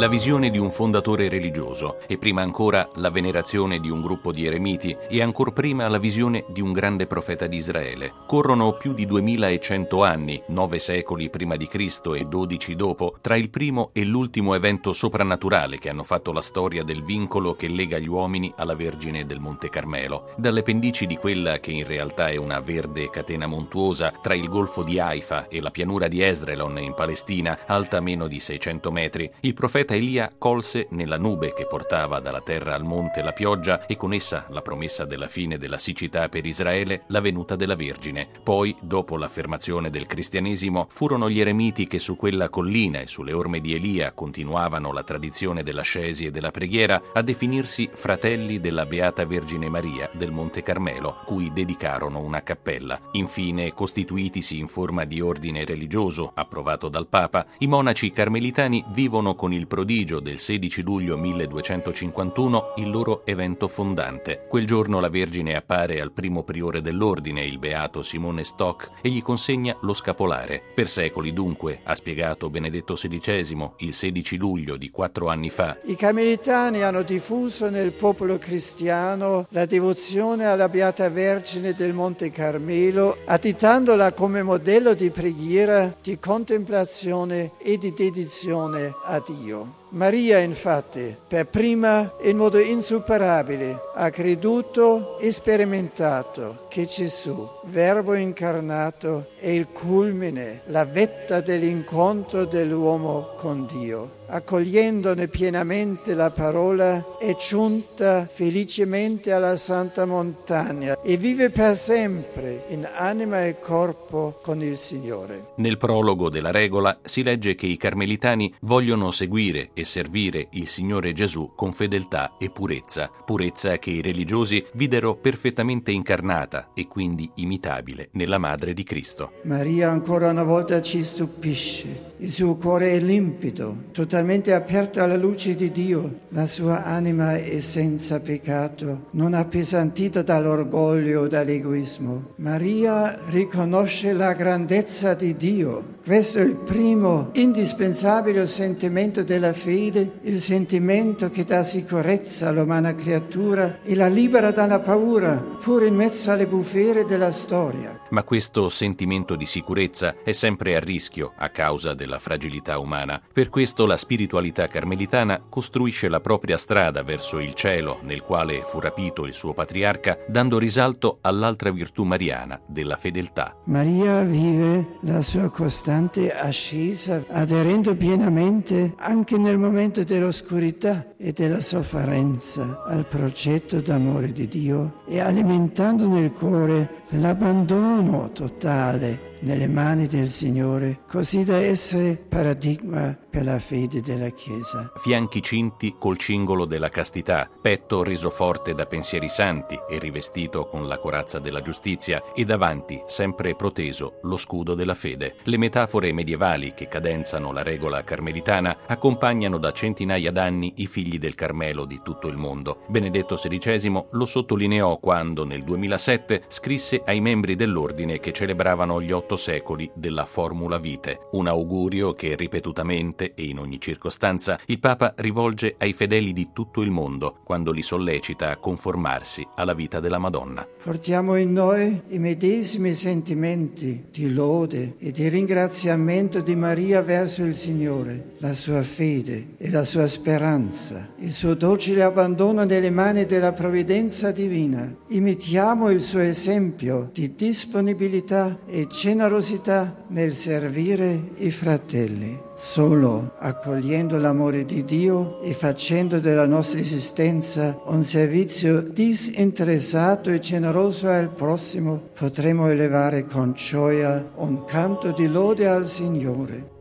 la visione di un fondatore religioso e prima ancora la venerazione di un gruppo di eremiti e ancor prima la visione di un grande profeta di Israele. Corrono più di 2100 anni, 9 secoli prima di Cristo e 12 dopo, tra il primo e l'ultimo evento soprannaturale che hanno fatto la storia del vincolo che lega gli uomini alla Vergine del Monte Carmelo. Dalle pendici di quella che in realtà è una verde catena montuosa tra il golfo di Haifa e la pianura di Esdraelon in Palestina, alta meno di 600 metri, il profeta Elia colse nella nube che portava dalla terra al monte la pioggia e con essa la promessa della fine della siccità per Israele, la venuta della Vergine. Poi, dopo l'affermazione del cristianesimo, furono gli eremiti che su quella collina e sulle orme di Elia continuavano la tradizione dell'ascesi e della preghiera a definirsi fratelli della Beata Vergine Maria del Monte Carmelo, cui dedicarono una cappella. Infine, costituitisi in forma di ordine religioso approvato dal Papa, i monaci carmelitani vivono con il prodigio del 16 luglio 1251 il loro evento fondante. Quel giorno la Vergine appare al primo priore dell'ordine, il beato Simone Stock, e gli consegna lo scapolare. Per secoli, dunque, ha spiegato Benedetto XVI, il 16 luglio di 4 anni fa, i carmelitani hanno diffuso nel popolo cristiano la devozione alla Beata Vergine del Monte Carmelo, additandola come modello di preghiera, di contemplazione e di dedizione a Dio. Maria, infatti, per prima, in modo insuperabile, ha creduto e sperimentato che Gesù, Verbo incarnato, è il culmine, la vetta dell'incontro dell'uomo con Dio. Accogliendone pienamente la parola, è giunta felicemente alla Santa Montagna e vive per sempre in anima e corpo con il Signore. Nel prologo della regola si legge che i carmelitani vogliono seguire e servire il Signore Gesù con fedeltà e purezza che i religiosi videro perfettamente incarnata e quindi imitabile nella Madre di Cristo. Maria ancora una volta ci stupisce. Il suo cuore è limpido, totalmente aperto alla luce di Dio. La sua anima è senza peccato, non appesantita dall'orgoglio o dall'egoismo. Maria riconosce la grandezza di Dio. Questo è il primo indispensabile sentimento della fede, il sentimento che dà sicurezza all'umana creatura e la libera dalla paura, pur in mezzo alle bufere della storia. Ma questo sentimento di sicurezza è sempre a rischio a causa della fragilità umana. Per questo la spiritualità carmelitana costruisce la propria strada verso il cielo, nel quale fu rapito il suo patriarca, dando risalto all'altra virtù mariana della fedeltà. Maria vive la sua costante ascesa, aderendo pienamente anche nel momento dell'oscurità e della sofferenza al progetto d'amore di Dio e alimentando nel cuore l'abbandono totale nelle mani del Signore, così da essere paradigma per la fede della Chiesa. Fianchi cinti col cingolo della castità, petto reso forte da pensieri santi e rivestito con la corazza della giustizia e davanti, sempre proteso, lo scudo della fede. Le metafore medievali che cadenzano la regola carmelitana accompagnano da centinaia d'anni i figli del Carmelo di tutto il mondo. Benedetto XVI lo sottolineò quando nel 2007 scrisse ai membri dell'ordine che celebravano gli 8 secoli della Formula Vitae, un augurio che ripetutamente e in ogni circostanza il Papa rivolge ai fedeli di tutto il mondo quando li sollecita a conformarsi alla vita della Madonna. Portiamo in noi i medesimi sentimenti di lode e di ringraziamento di Maria verso il Signore, la sua fede e la sua speranza, il suo docile abbandono nelle mani della provvidenza divina. Imitiamo il suo esempio di disponibilità e generosità nel servire i fratelli. Solo accogliendo l'amore di Dio e facendo della nostra esistenza un servizio disinteressato e generoso al prossimo, potremo elevare con gioia un canto di lode al Signore.